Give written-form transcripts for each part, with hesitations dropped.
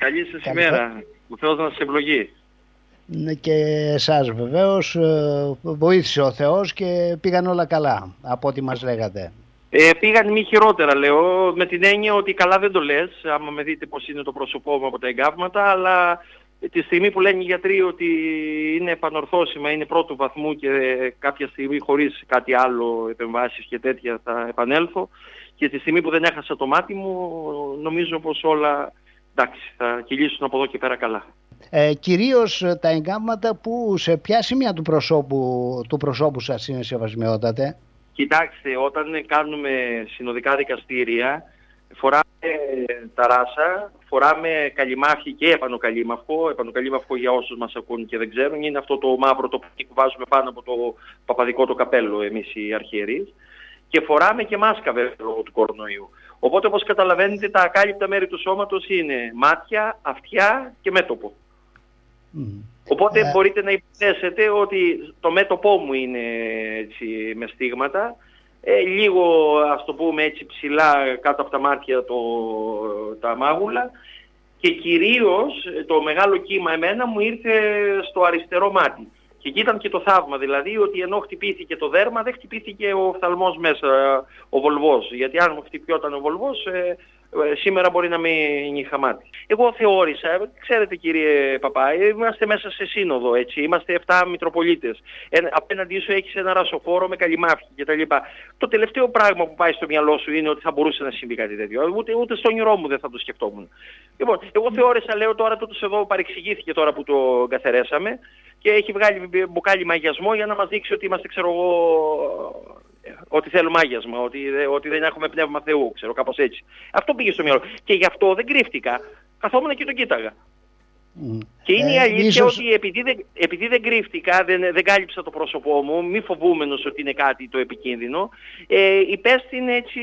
Καλή σας ημέρα. Ο Θεός να σας ευλογεί. Και εσάς βεβαίως, βοήθησε ο Θεός και πήγαν όλα καλά από ό,τι μας λέγατε. Πήγαν μη χειρότερα, λέω, με την έννοια ότι καλά δεν το λες, άμα με δείτε πως είναι το πρόσωπό μου από τα εγκάβματα, αλλά τη στιγμή που λένε οι γιατροί ότι είναι επανορθώσιμα, είναι πρώτου βαθμού και κάποια στιγμή χωρίς κάτι άλλο, επεμβάσεις και τέτοια, θα επανέλθω, και τη στιγμή που δεν έχασα το μάτι μου, νομίζω πως όλα, εντάξει, θα κυλήσουν από εδώ και πέρα καλά. Κυρίως τα εγκάβματα που σε ποια σημεία του προσώπου σας είναι σεβασμιότατε? Κοιτάξτε, όταν κάνουμε συνοδικά δικαστήρια, φοράμε ταράσα, φοράμε καλυμάφι και επανοκαλύμαυχο. Επανοκαλύμαυχο, για όσους μας ακούν και δεν ξέρουν, είναι αυτό το μαύρο το που βάζουμε πάνω από το παπαδικό το καπέλο εμείς οι αρχιερείς. Και φοράμε και μάσκα βέβαια του κορονοϊού. Οπότε, όπως καταλαβαίνετε, τα ακάλυπτα μέρη του σώματος είναι μάτια, αυτιά και μέτωπο. Οπότε μπορείτε να υποθέσετε ότι το μέτωπό μου είναι έτσι, με στίγματα, λίγο, ας το πούμε έτσι, ψηλά κάτω από τα μάτια τα μάγουλα, και κυρίως το μεγάλο κύμα εμένα μου ήρθε στο αριστερό μάτι. Και εκεί ήταν και το θαύμα, δηλαδή, ότι ενώ χτυπήθηκε το δέρμα, δεν χτυπήθηκε ο οφθαλμός μέσα, ο βολβός. Γιατί αν μου χτυπιόταν ο βολβός, σήμερα μπορεί να μην είχα μάτι. Εγώ θεώρησα, ξέρετε κύριε Παπά, είμαστε μέσα σε σύνοδο, έτσι, είμαστε 7 Μητροπολίτες. Απέναντί σου έχεις ένα ρασοφόρο με καλυμάφι κτλ. Το τελευταίο πράγμα που πάει στο μυαλό σου είναι ότι θα μπορούσε να συμβεί κάτι τέτοιο. Ούτε στο όνειρό μου δεν θα το σκεφτόμουν. Λοιπόν, εγώ θεώρησα, λέω τώρα, τούτος εδώ παρεξηγήθηκε τώρα που το καθαρέσαμε και έχει βγάλει μπουκάλι μαγιασμό για να μας δείξει ότι είμαστε, ξέρω εγώ, ότι θέλουμε άγιασμα, ότι δεν έχουμε πνεύμα Θεού, ξέρω, κάπως έτσι. Αυτό πήγε στο μυαλό. Και γι' αυτό δεν κρύφτηκα. Καθόμουν και τον κοίταγα. Και είναι η αλήθεια ότι επειδή δεν κρύφτηκα, δεν κάλυψα το πρόσωπό μου, μη φοβούμενος ότι είναι κάτι το επικίνδυνο, υπέστην έτσι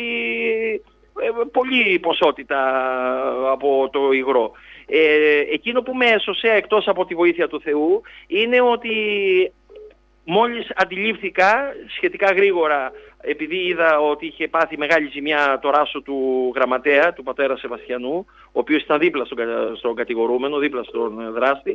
πολλή ποσότητα από το υγρό. Εκείνο που με έσωσε, εκτός από τη βοήθεια του Θεού, είναι ότι μόλις αντιλήφθηκα σχετικά γρήγορα, επειδή είδα ότι είχε πάθει μεγάλη ζημιά το ράσο του γραμματέα, του πατέρα Σεβαστιανού, ο οποίος ήταν δίπλα στον κατηγορούμενο, δίπλα στον δράστη,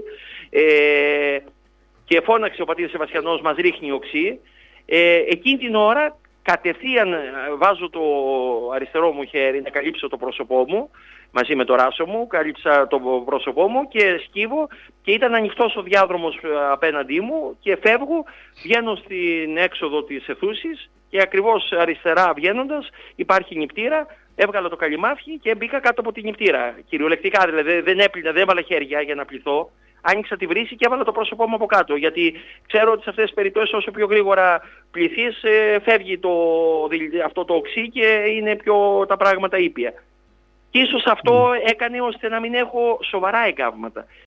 και φώναξε ο πατήρ Σεβαστιανός, μας ρίχνει οξύ. Εκείνη την ώρα κατευθείαν βάζω το αριστερό μου χέρι να καλύψω το πρόσωπό μου, μαζί με το ράσο μου, κάλυψα το πρόσωπό μου και σκύβω, και ήταν ανοιχτός ο διάδρομος απέναντί μου και φεύγω, βγαίνω στην έξοδο της αιθούσης και ακριβώς αριστερά βγαίνοντας υπάρχει νηπτήρα, έβγαλα το καλυμάφι και μπήκα κάτω από τη νηπτήρα. Κυριολεκτικά δηλαδή, δεν έπλυνα, δεν έβαλα χέρια για να πληθώ. Άνοιξα τη βρύση και έβαλα το πρόσωπό μου από κάτω, γιατί ξέρω ότι σε αυτές τις περιπτώσεις όσο πιο γρήγορα πληθείς φεύγει αυτό το οξύ και είναι πιο τα πράγματα ήπια. Και ίσως αυτό έκανε ώστε να μην έχω σοβαρά εγκάβματα.